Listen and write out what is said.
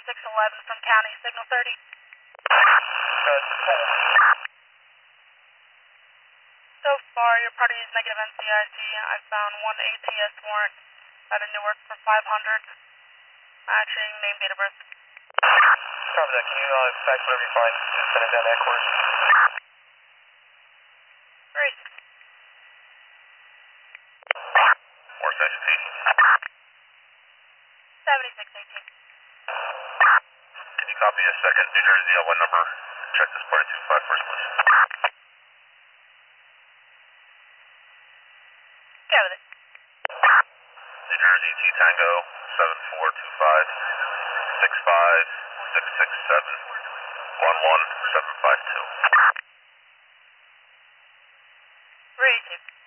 611 from County, signal 30. So far, your party is negative NCIC. I found one ATS warrant out of Newark for 500. Matching name, date of birth. Copy that. Can you fax whatever you find? Just send it down to headquarters. Great. Or citation. 7618. Can you copy a second New Jersey on one number? Check this party 25 first, please. Yeah, with it. New Jersey T Tango 7425 65667 11752. Great.